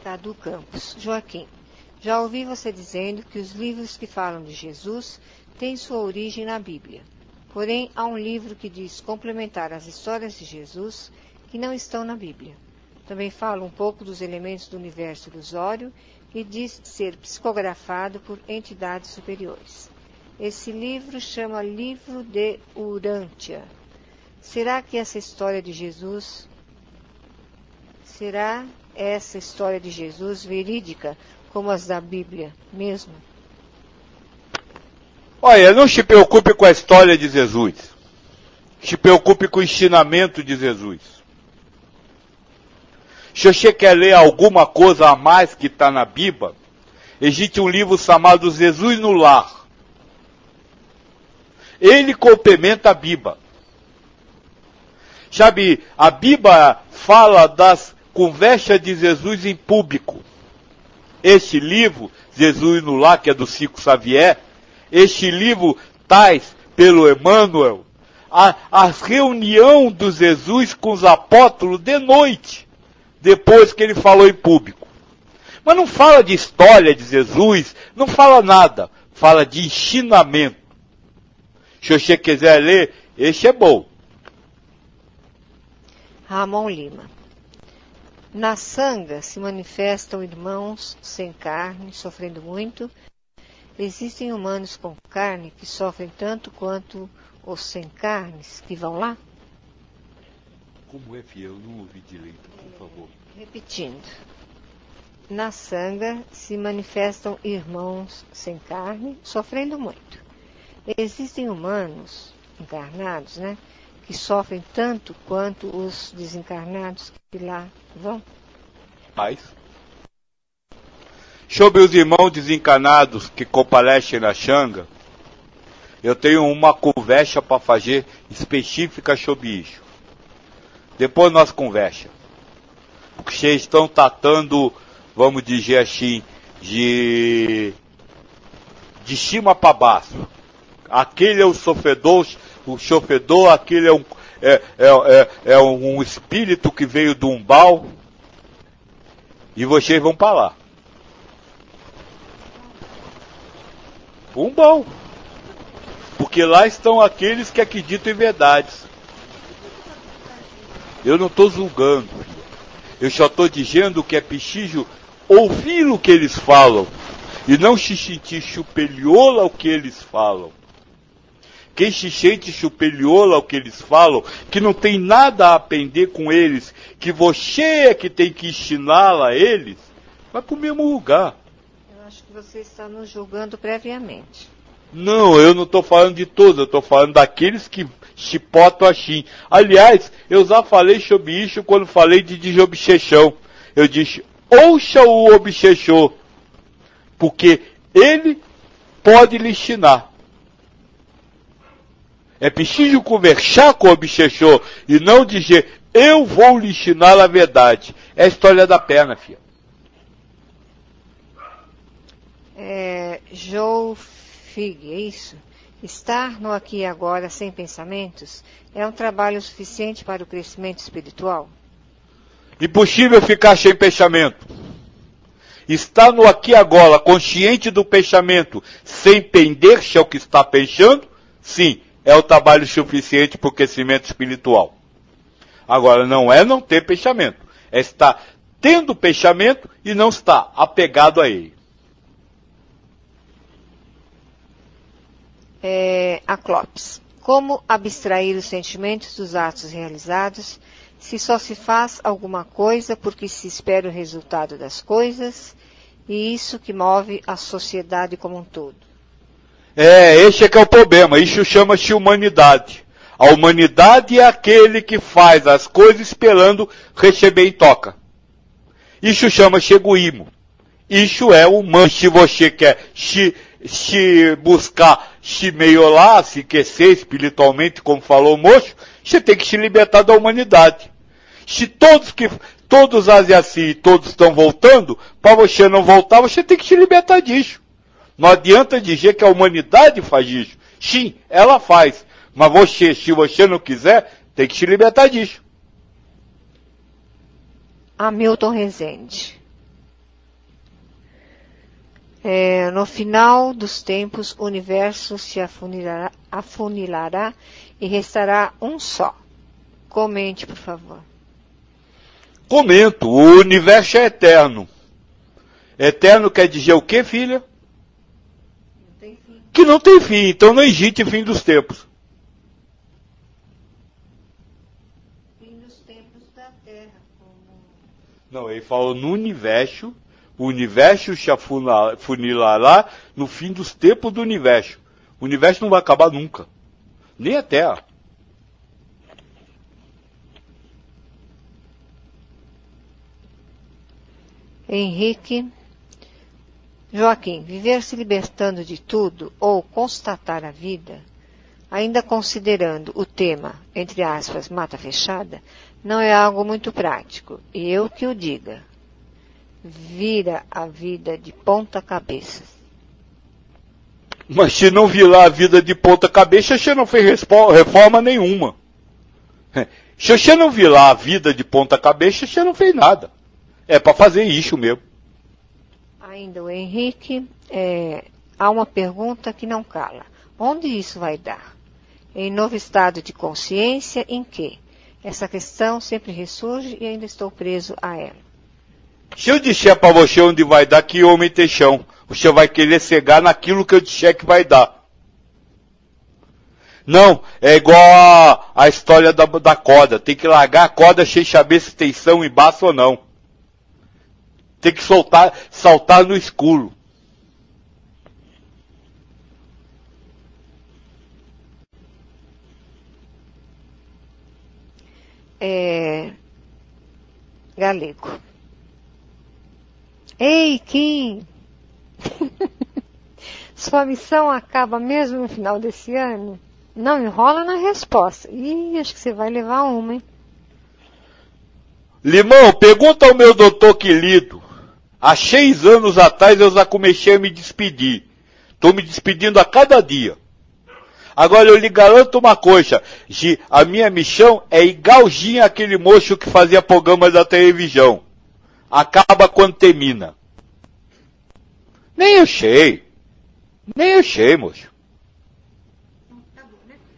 Cadu Campos. Joaquim, já ouvi você dizendo que os livros que falam de Jesus têm sua origem na Bíblia. Porém, há um livro que diz complementar as histórias de Jesus que não estão na Bíblia. Também fala um pouco dos elementos do universo ilusório e diz ser psicografado por entidades superiores. Esse livro chama Livro de Urântia. Será essa história de Jesus verídica como as da Bíblia mesmo? Olha, não se preocupe com a história de Jesus. Se preocupe com o ensinamento de Jesus. Se você quer ler alguma coisa a mais que está na Bíblia, existe um livro chamado Jesus no Lar. Ele complementa a Bíblia. Sabe, a Bíblia fala das conversas de Jesus em público. Este livro, Jesus no Lar, que é do Chico Xavier, este livro traz pelo Emmanuel a reunião do Jesus com os apóstolos de noite, depois que ele falou em público. Mas não fala de história de Jesus, não fala nada, fala de ensinamento. Se você quiser ler, este é bom. Ramon Lima. Na sanga se manifestam irmãos sem carne, sofrendo muito. Existem humanos com carne que sofrem tanto quanto os sem carnes que vão lá? Como é, fiel? Não ouvi direito, por favor. Repetindo. Na sanga se manifestam irmãos sem carne, sofrendo muito. Existem humanos encarnados, que sofrem tanto quanto os desencarnados que lá vão? Mas, sobre os irmãos desencarnados que comparecem na Xanga, eu tenho uma conversa para fazer específica sobre isso. Depois nós conversa. Porque vocês estão tratando, vamos dizer assim, de cima para baixo. Aquele é o sofredor, aquele é um espírito que veio do umbal. E vocês vão para lá. Umbal. Porque lá estão aqueles que acreditam em verdades. Eu não estou julgando. Eu só estou dizendo que é preciso ouvir o que eles falam. E não se sentir superior ao que eles falam. Quem se sente superior ao que eles falam, que não tem nada a aprender com eles, que você é que tem que ensiná-la a eles, vai para o mesmo lugar. Eu acho que você está nos julgando previamente. Não, eu não estou falando de todos, eu estou falando daqueles que chipotam assim. Aliás, eu já falei sobre isso quando falei de desobsessão. Eu disse, ouça o obsessor, porque ele pode lhe ensinar. É preciso conversar com o obsessor e não dizer, eu vou lhe ensinar a verdade. É a história da perna, filha. Joe Fig, é isso? Estar no aqui e agora sem pensamentos é um trabalho suficiente para o crescimento espiritual? Impossível ficar sem pensamento. Estar no aqui e agora, consciente do pensamento, sem pender-se ao que está pensando, sim, é o trabalho suficiente para o crescimento espiritual. Agora, não é não ter pensamento. É estar tendo pensamento e não estar apegado a ele. A Clopes. Como abstrair os sentimentos dos atos realizados se só se faz alguma coisa porque se espera o resultado das coisas e isso que move a sociedade como um todo? Esse é que é o problema. Isso chama-se humanidade. A humanidade é aquele que faz as coisas esperando receber em troca. Isso chama-se egoísmo. Isso é humano. Se você quer se buscar se melhorar, se crescer espiritualmente, como falou o moço, você tem que se libertar da humanidade. Se todos agem assim e todos estão voltando, para você não voltar, você tem que se libertar disso. Não adianta dizer que a humanidade faz isso. Sim, ela faz. Mas você, se você não quiser, tem que se libertar disso. Hamilton Rezende. No final dos tempos, o universo se afunilará e restará um só. Comente, por favor. Comento, o universo é eterno. Eterno quer dizer o quê, filha? Não tem fim. Que não tem fim, então não existe fim dos tempos. Fim dos tempos da Terra. Não, ele falou no universo, o universo se afunilará no fim dos tempos do universo. O universo não vai acabar nunca, nem a Terra. Henrique. Joaquim, viver se libertando de tudo ou constatar a vida, ainda considerando o tema, entre aspas, mata fechada, não é algo muito prático. E eu que o diga. Vira a vida de ponta cabeça. Mas se não virar a vida de ponta cabeça, você não fez reforma nenhuma. Se você não virar a vida de ponta cabeça, você não fez nada. É para fazer isso mesmo. Ainda o Henrique, há uma pergunta que não cala. Onde isso vai dar? Em novo estado de consciência em que? Essa questão sempre ressurge e ainda estou preso a ela. Se eu disser para você onde vai dar, que homem tem chão, você vai querer cegar naquilo que eu disser que vai dar. Não, é igual a história da corda. Tem que largar a corda sem saber se tem tensão embaixo ou não. Tem que saltar no escuro. Galego. Ei, Kim! Sua missão acaba mesmo no final desse ano? Não enrola na resposta. Ih, acho que você vai levar uma, hein? Limão, pergunta ao meu doutor Quilido. Há 6 anos atrás eu já comecei a me despedir. Estou me despedindo a cada dia. Agora eu lhe garanto uma coisa. A minha missão é igualzinha àquele moço que fazia programa da televisão. Acaba quando termina. Nem eu sei, moço.